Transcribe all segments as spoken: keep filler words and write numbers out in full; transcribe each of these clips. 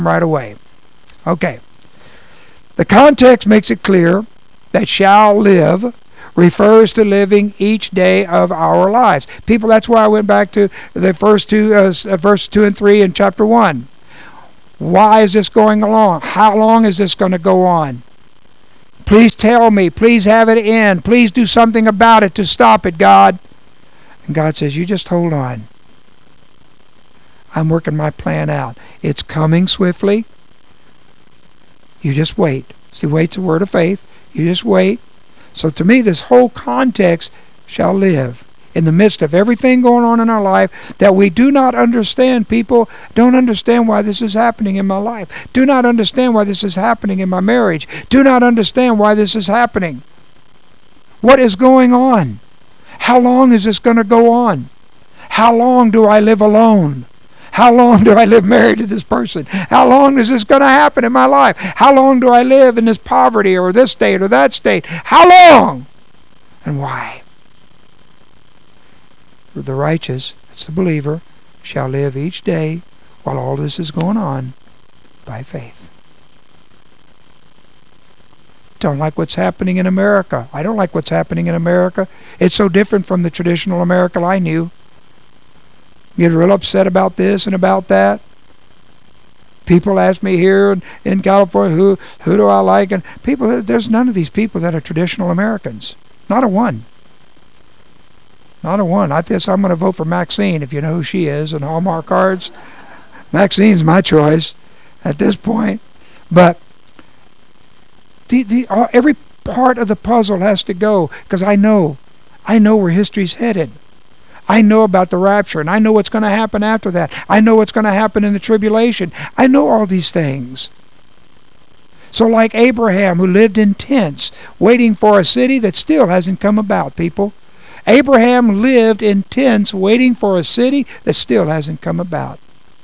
right away. Okay. The context makes it clear that shall live refers to living each day of our lives. People, that's why I went back to the first two, uh, verse two and three in chapter one. Why is this going along? How long is this going to go on? Please tell me. Please have it end. Please do something about it to stop it, God. And God says, you just hold on. I'm working my plan out. It's coming swiftly. You just wait. See, wait's a word of faith. You just wait. So to me, this whole context shall live in the midst of everything going on in our life that we do not understand. People don't understand why this is happening in my life. Do not understand why this is happening in my marriage. Do not understand why this is happening. What is going on? How long is this going to go on? How long do I live alone? How long do I live married to this person? How long is this going to happen in my life? How long do I live in this poverty or this state or that state? How long? And why? The righteous, that's the believer, shall live each day while all this is going on by faith. Don't like what's happening in America. I don't like what's happening in America. It's so different from the traditional America I knew. Get real upset about this and about that. People ask me here in, in California, who who do I like? And people, there's none of these people that are traditional Americans. Not a one. Not a one. I guess I'm going to vote for Maxine, if you know who she is, and Hallmark cards. Maxine's my choice at this point. But the, the, uh, every part of the puzzle has to go, because I know, I know where history's headed. I know about the rapture, and I know what's going to happen after that. I know what's going to happen in the tribulation. I know all these things. So like Abraham, who lived in tents, waiting for a city that still hasn't come about, people. Abraham lived in tents, waiting for a city that still hasn't come about.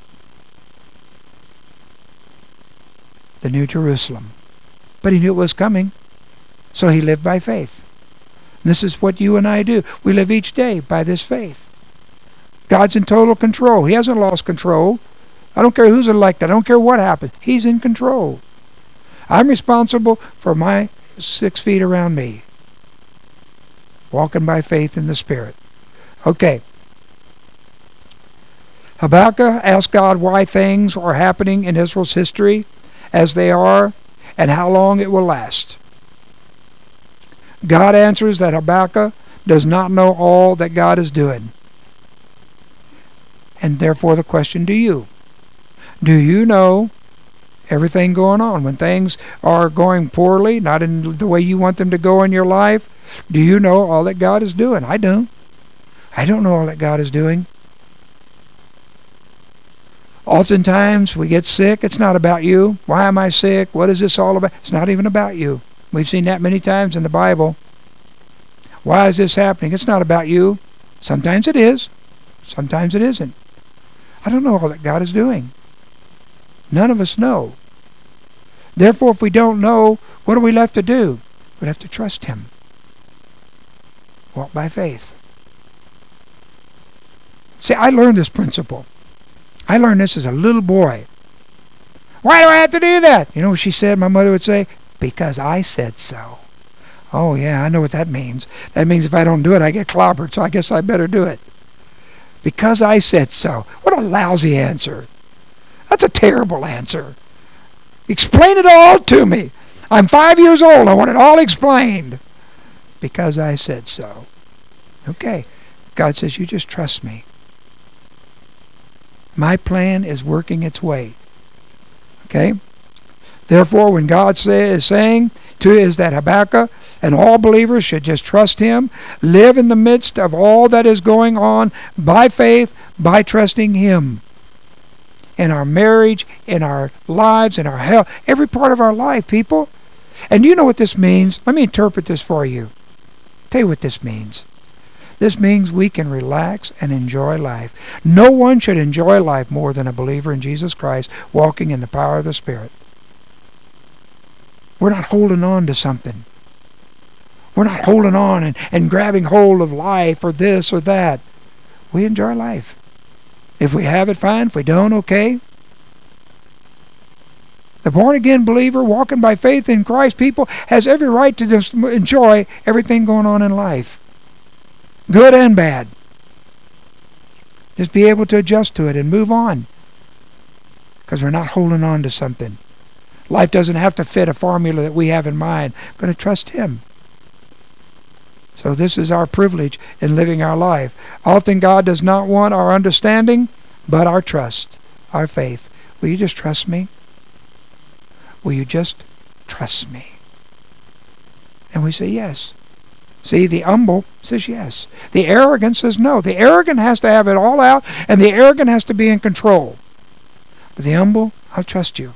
The New Jerusalem. But he knew it was coming, so he lived by faith. This is what you and I do. We live each day by this faith. God's in total control. He hasn't lost control. I don't care who's elected. I don't care what happens. He's in control. I'm responsible for my six feet around me. Walking by faith in the Spirit. Okay. Habakkuk asked God why things are happening in Israel's history as they are and how long it will last. God answers that Habakkuk does not know all that God is doing. And therefore the question to you, do you know everything going on? When things are going poorly, not in the way you want them to go in your life, do you know all that God is doing? I don't. I don't know all that God is doing. Oftentimes we get sick. It's not about you. Why am I sick? What is this all about? It's not even about you. We've seen that many times in the Bible. Why is this happening? It's not about you. Sometimes it is. Sometimes it isn't. I don't know all that God is doing. None of us know. Therefore, if we don't know, what are we left to do? We have to trust Him. Walk by faith. See, I learned this principle. I learned this as a little boy. Why do I have to do that? You know what she said? My mother would say, because I said so. Oh, yeah, I know what that means. That means if I don't do it, I get clobbered, so I guess I better do it. Because I said so. What a lousy answer. That's a terrible answer. Explain it all to me. I'm five years old. I want it all explained. Because I said so. Okay. God says, you just trust me. My plan is working its way. Okay? Therefore, when God say, is saying to is that Habakkuk and all believers should just trust Him, live in the midst of all that is going on by faith, by trusting Him. In our marriage, in our lives, in our health, every part of our life, people. And you know what this means? Let me interpret this for you. Tell you what this means. This means we can relax and enjoy life. No one should enjoy life more than a believer in Jesus Christ walking in the power of the Spirit. We're not holding on to something. We're not holding on and, and grabbing hold of life or this or that. We enjoy life. If we have it, fine. If we don't, okay. The born-again believer walking by faith in Christ, people, has every right to just enjoy everything going on in life. Good and bad. Just be able to adjust to it and move on. Because we're not holding on to something. Life doesn't have to fit a formula that we have in mind. We're going to trust Him. So this is our privilege in living our life. Often God does not want our understanding, but our trust, our faith. Will you just trust me? Will you just trust me? And we say yes. See, the humble says yes. The arrogant says no. The arrogant has to have it all out, and the arrogant has to be in control. But the humble, I'll trust you.